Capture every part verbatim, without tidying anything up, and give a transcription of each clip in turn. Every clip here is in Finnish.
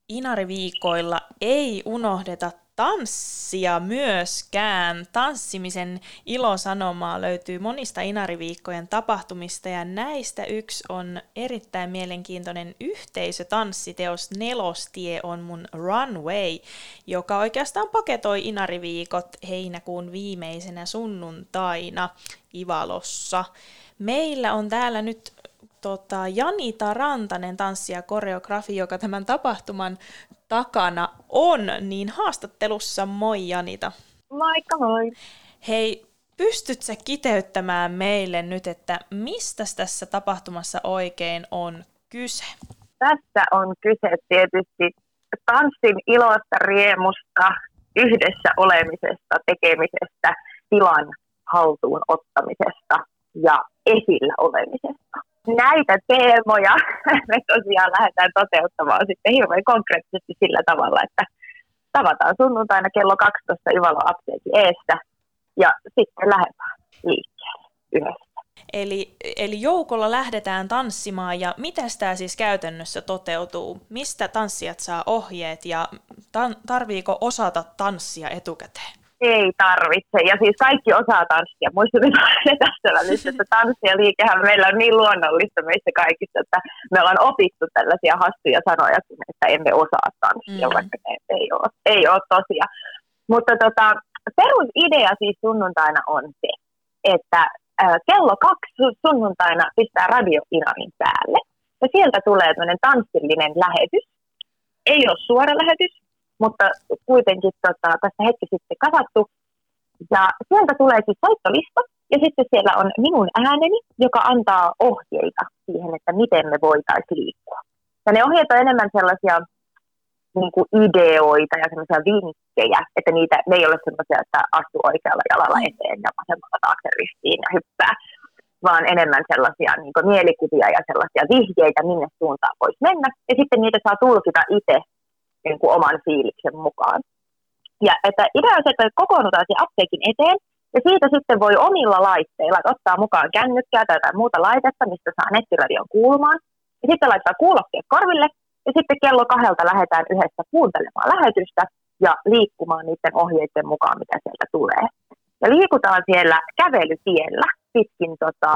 Inariviikoilla ei unohdeta tanssia myöskään. Tanssimisen ilosanomaa löytyy monista Inariviikkojen tapahtumista ja näistä yksi on erittäin mielenkiintoinen yhteisötanssiteos Nelostie on mun Runway, joka oikeastaan paketoi Inariviikot heinäkuun viimeisenä sunnuntaina Ivalossa. Meillä on täällä nyt tota, Janita Rantanen, tanssi- ja koreografi, joka tämän tapahtuman takana on, niin haastattelussa moi Janita. Moikka moi. Hei, pystyt sä kiteyttämään meille nyt, että mistä tässä tapahtumassa oikein on kyse? Tässä on kyse tietysti tanssin ilosta, riemusta, yhdessä olemisesta, tekemisestä, tilan haltuun ottamisesta ja esillä olemisesta. Näitä teemoja me tosiaan lähdetään toteuttamaan sitten hirveän konkreettisesti sillä tavalla, että tavataan sunnuntaina kello kaksitoista Ivalon apteekin eestä ja sitten lähdetään liikkeelle yhdessä. Eli, eli joukolla lähdetään tanssimaan ja miten tämä siis käytännössä toteutuu? Mistä tanssijat saa ohjeet ja tan- tarviiko osata tanssia etukäteen? Ei tarvitse. Ja siis kaikki osaa tanssia. Muistutetaan tässä välissä, että tanssi ja liikehän meillä on niin luonnollista meistä kaikista, että me ollaan opittu tällaisia hassuja sanoja, että emme osaa tanssia, mm. vaikka ne ei ole, ei ole tosia. Mutta tota, perusidea siis sunnuntaina on se, että äh, kello kaksi sunnuntaina pistää Radio Inarin päälle. Ja sieltä tulee tämmöinen tanssillinen lähetys. Ei ole suora lähetys, mutta kuitenkin tota, tässä hetki sitten kasattu. Ja sieltä tulee siis soittolista, ja sitten siellä on minun ääneni, joka antaa ohjeita siihen, että miten me voitaisiin liikkua. Ja ne ohjeet on enemmän sellaisia niin kuin ideoita ja sellaisia vinkkejä, että niitä, ne ei ole sellaisia, että astu oikealla jalalla eteen ja vasemmalla taakse ristiin ja hyppää, vaan enemmän sellaisia niin kuin mielikuvia ja sellaisia vihjeitä, minne suuntaan voisi mennä. Ja sitten niitä saa tulkita itse niin kuin oman fiiliksen mukaan. Ja että idea on se, että kokoonnutaan siihen apteekin eteen, ja siitä sitten voi omilla laitteilla ottaa mukaan kännykkää tai jotain muuta laitetta, mistä saa nettiradion kuulumaan. Ja sitten laittaa kuulokkeet korville, ja sitten kello kahdelta lähdetään yhdessä kuuntelemaan lähetystä ja liikkumaan niiden ohjeiden mukaan, mitä sieltä tulee. Ja liikutaan siellä kävelytiellä pitkin tota,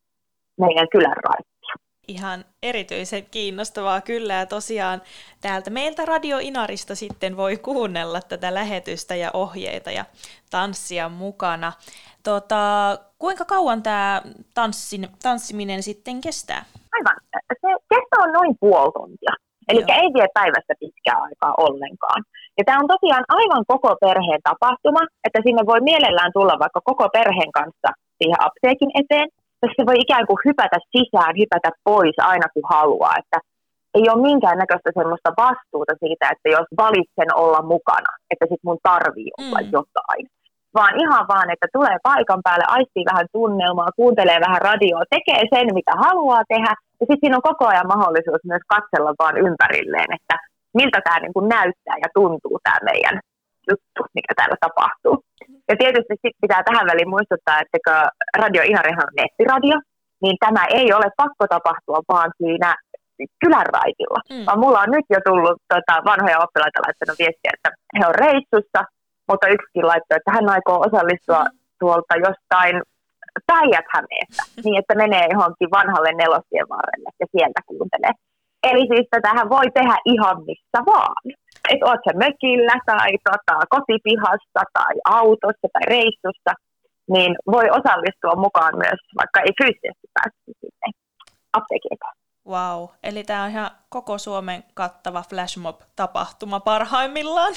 meidän kylän raittia. Ihan erityisen kiinnostavaa kyllä, ja tosiaan täältä meiltä Radio Inarista sitten voi kuunnella tätä lähetystä ja ohjeita ja tanssia mukana. Tota, kuinka kauan tämä tanssin, tanssiminen sitten kestää? Aivan. Se kesto on noin puoli tuntia. Eli ei vie päivästä pitkää aikaa ollenkaan. Ja tämä on tosiaan aivan koko perheen tapahtuma, että sinne voi mielellään tulla vaikka koko perheen kanssa siihen apteekin eteen. Se voi ikään kuin hypätä sisään, hypätä pois aina kun haluaa. Että ei ole minkäännäköistä semmoista vastuuta siitä, että jos valitsen olla mukana, että sit mun tarvii olla mm. jotain. Vaan ihan vaan, että tulee paikan päälle, aistii vähän tunnelmaa, kuuntelee vähän radioa, tekee sen, mitä haluaa tehdä. Ja sitten siinä on koko ajan mahdollisuus myös katsella vaan ympärilleen, että miltä tämä niin näyttää ja tuntuu tämä meidän juttu, mikä täällä tapahtuu. Ja tietysti sitten pitää tähän väliin muistuttaa, että kun Radio Inarihan on nettiradio, niin tämä ei ole pakko tapahtua vaan siinä kylän raitilla. Mm. Vaan mulla on nyt jo tullut tota, vanhoja oppilaita laittanut viestiä, että he on reissussa, mutta yksikin laittoi, että hän aikoo osallistua mm. tuolta jostain Päijät-Hämeestä, niin että menee johonkin vanhalle Nelostien varrelle ja sieltä kuuntelee. Eli siis tätähän voi tehdä ihan missä vaan. Että oot sä mökillä tai tota, kotipihassa tai autossa tai reissussa, niin voi osallistua mukaan myös, vaikka ei fyysisesti pääsisi sinne apteekin. Wow, eli tämä on ihan koko Suomen kattava flashmob-tapahtuma parhaimmillaan.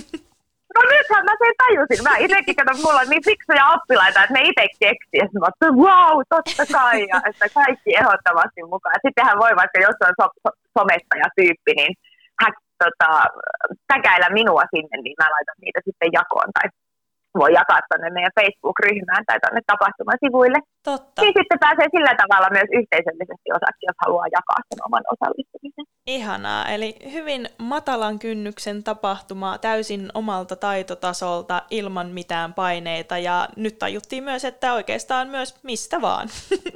No nythän mä sen tajusin. Mä itsekin katson, mulla on niin fiksuja oppilaita, että ne itse keksii. Ja mä oon, wow, totta kai. Ja että kaikki ehdottomasti mukaan. Sittenhän voi vaikka, jos on so- so- somettaja-tyyppi, niin hän tota, täkäillä minua sinne, niin mä laitan niitä sitten jakoon. Tai voi jakaa tuonne meidän Facebook-ryhmään tai tuonne tapahtumasivuille. Totta. Niin sitten pääsee sillä tavalla myös yhteisöllisesti osaksi, jos haluaa jakaa sen oman osallistumisen. Ihanaa, eli hyvin matalan kynnyksen tapahtuma täysin omalta taitotasolta ilman mitään paineita, ja nyt tajuttiin myös, että oikeastaan myös mistä vaan.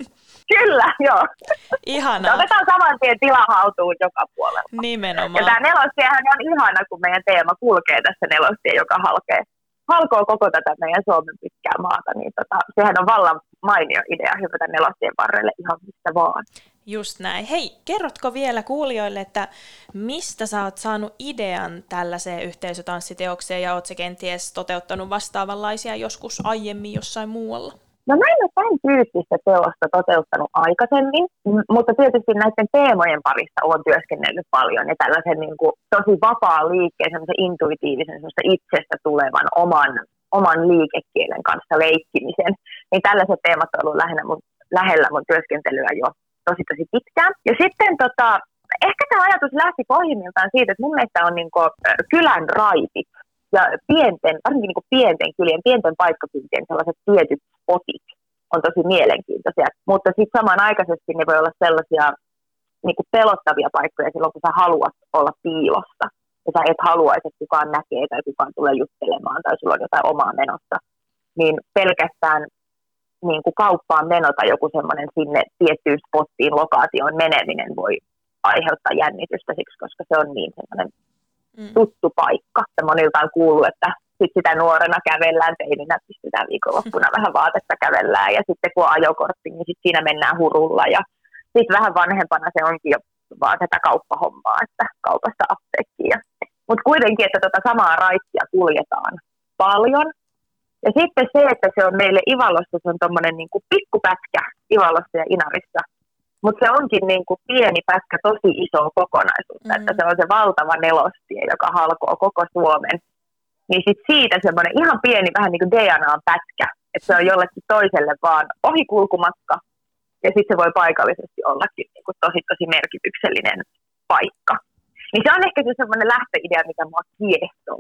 Kyllä, joo. Ihanaa. Otetaan saman tien tila haltuun joka puolella. Nimenomaan. Ja tämä nelostiehän on ihana, kun meidän teema kulkee tässä nelostie, joka halkee. halkoo koko tätä meidän Suomen pitkää maata, niin tota, sehän on vallan mainio idea hypätä nelostien varrelle ihan mistä vaan. Just näin. Hei, kerrotko vielä kuulijoille, että mistä sä oot saanut idean tällaiseen yhteisötanssiteokseen ja oot se kenties toteuttanut vastaavanlaisia joskus aiemmin jossain muualla? No mä en ole tämän tyyppistä teosta toteuttanut aikaisemmin, mutta tietysti näiden teemojen parissa olen työskennellyt paljon ja tällaisen niin kuin tosi vapaa liikkeen, semmoisen intuitiivisen, semmoisen itsestä tulevan oman, oman liikekielen kanssa leikkimisen. Niin tällaiset teemat on ollut lähinnä mun, lähellä mun työskentelyä jo tosi tosi pitkään. Ja sitten tota, ehkä tämä ajatus lähti pohjimmiltaan siitä, että mun mielestä on niin kuin kylän raipit ja pienten, varsinkin niin kuin pienten kylien, pienten paikkakuntien sellaiset tietyt spotit on tosi mielenkiintoisia, mutta sitten samanaikaisesti ne voi olla sellaisia niin kuin pelottavia paikkoja silloin, kun sä haluat olla piilossa ja sä et haluaisi, että kukaan näkee tai kukaan tulee juttelemaan tai sulla on jotain omaa menossa, niin pelkästään niin kuin kauppaan meno tai joku semmoinen sinne tiettyyn spottiin, lokaatioon meneminen voi aiheuttaa jännitystä siksi, koska se on niin semmoinen mm. tuttu paikka. Monilta on kuullut, että sit sitä nuorena kävellään, teininä pistetään viikonloppuna vähän vaatetta kävellään ja sitten kun on ajokortti, niin sit siinä mennään hurulla ja sitten vähän vanhempana se onkin jo vaan tätä kauppahommaa, että kaupasta apteekkiin. Mutta kuitenkin, että tota samaa raittia kuljetaan paljon. Ja sitten se, että se on meille Ivalossa, se on tommonen niinku pikkupätkä Ivalossa ja Inarissa. Mutta se onkin niinku pieni pätkä tosi isoa kokonaisuutta, mm. että se on se valtava nelostie, joka halkoo koko Suomen. Niin sit siitä semmoinen ihan pieni vähän niin kuin D N A-pätkä, että se on jollekin toiselle vaan ohikulkumatka. Ja sitten se voi paikallisesti ollakin niin kuin tosi tosi merkityksellinen paikka. Niin se on ehkä se semmoinen lähtöidea, mikä mua kiehtoo.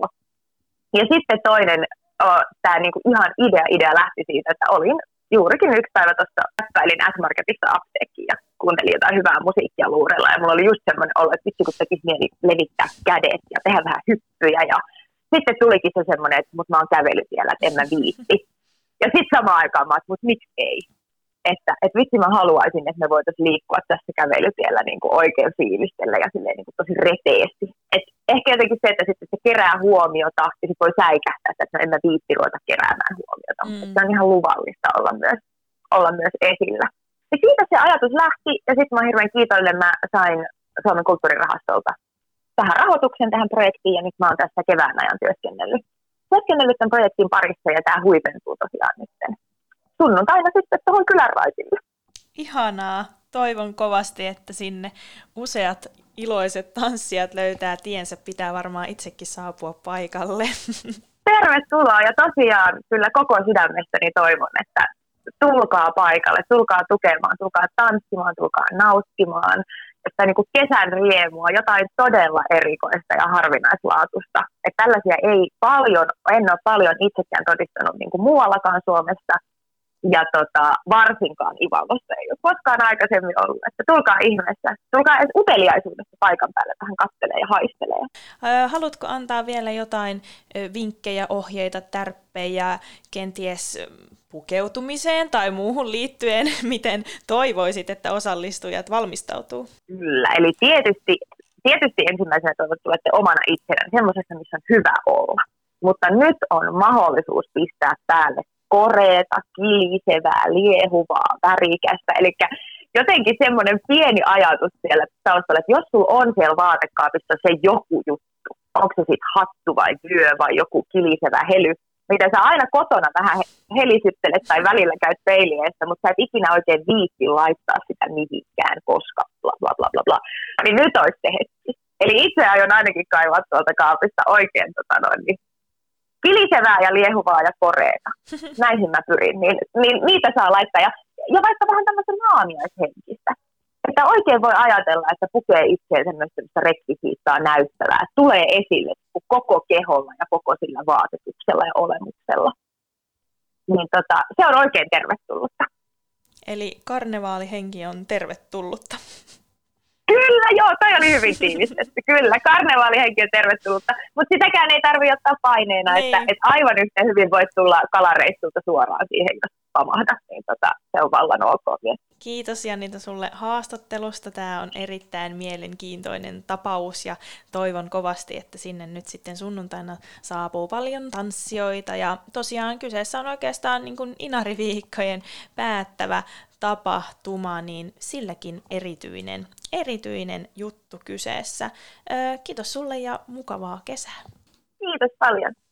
Ja sitten toinen, oh, tämä niinku ihan idea, idea lähti siitä, että olin juurikin yksi päivä tuossa pätkäilin S-Marketissa apteekkiin ja kuuntelin jotain hyvää musiikkia luurella. Ja mulla oli just semmoinen olo, että vitsi kun tekisi mieli levittää kädet ja tehdä vähän hyppyjä. Ja sitten tulikin se semmoinen, että mut mä oon kävellyt vielä, että en mä viitti. Ja sitten samaan aikaan mä että mut miksi ei? Että et vitsi mä haluaisin, että me voitaisiin liikkua tässä kävelytiellä niin kuin oikein fiilistellä ja silleen niin kuin tosi reteesti. Et ehkä jotenkin se, että sitten se kerää huomiota ja sitten voi säikähtää, että no en mä viitti ruveta keräämään huomiota. Mm. Mutta se on ihan luvallista olla myös, olla myös esillä. Ja siitä se ajatus lähti ja sitten mä oon hirveän kiitollinen, mä sain Suomen kulttuurirahastolta tähän rahoituksen tähän projektiin ja nyt mä oon tässä kevään ajan työskennellyt. Työskennellyt tämän projektin parissa ja tämä huipentuu tosiaan nyt sunnuntaina sitten tuohon kylän raitille. Ihanaa. Toivon kovasti, että sinne useat iloiset tanssijat löytää tiensä. Pitää varmaan itsekin saapua paikalle. Tervetuloa ja tosiaan kyllä koko sydämestäni toivon, että tulkaa paikalle, tulkaa tukemaan, tulkaa tanssimaan, tulkaa nauttimaan. Että niin kuin kesän riemua, jotain todella erikoista ja harvinaislaatusta. Että tällaisia ei paljon, en ole paljon itsekään todistanut niin kuin muuallakaan Suomessa. Ja tota, varsinkaan Ivalossa ei ole koskaan aikaisemmin ollut, että tulkaa ihmeessä, tulkaa edes uteliaisuudesta paikan päälle tähän kattelee ja haistelee. Haluatko antaa vielä jotain vinkkejä, ohjeita, tärppejä, kenties pukeutumiseen tai muuhun liittyen, miten toivoisit, että osallistujat valmistautuu? Kyllä, eli tietysti, tietysti ensimmäisenä toivot tulette omana itsenään semmoisessa, missä on hyvä olla. Mutta nyt on mahdollisuus pistää päälle koreeta, kilisevää, liehuvaa, värikästä. Eli jotenkin semmoinen pieni ajatus siellä taustalla, että jos sulla on siellä vaatekaapissa se joku juttu, onko se sitten hattu vai vyö vai joku kilisevä hely, mitä sä aina kotona vähän helisyttelet tai välillä käyt peiliessä, mutta sä et ikinä oikein viitti laittaa sitä mihinkään, koska bla bla bla bla bla. Niin nyt olisi se hetki. Eli itse aion ainakin kaivaa tuolta kaapista oikein tota noin, niin kilisevää ja liehuvaa ja koreeta. Näihin mä pyrin. Niin, niin niitä saa laittaa. Ja, ja vaikka vähän tämmöistä naamiaishenkistä. Että oikein voi ajatella, että pukee itseensä myös tämmöistä rekvisiittaa näyttävää. Tulee esille koko keholla ja koko sillä vaatetuksella ja olemuksella. Niin tota, se on oikein tervetullutta. Eli karnevaalihenki on tervetullutta. Kyllä, joo, toi oli hyvin tiivistetty. Kyllä, karnevaalihenki on tervetullutta, mutta sitäkään ei tarvitse ottaa paineena, niin. että, että aivan yhtä hyvin voit tulla kalareissulta suoraan siihen, jos pamahda, niin tota, se on vallan ok myös. Kiitos Janita sulle haastattelusta. Tämä on erittäin mielenkiintoinen tapaus ja toivon kovasti, että sinne nyt sitten sunnuntaina saapuu paljon tanssijoita. Ja tosiaan kyseessä on oikeastaan niin kuin Inari-viikkojen päättävä tapahtuma, niin silläkin erityinen, erityinen juttu kyseessä. Kiitos sulle ja mukavaa kesää. Kiitos paljon.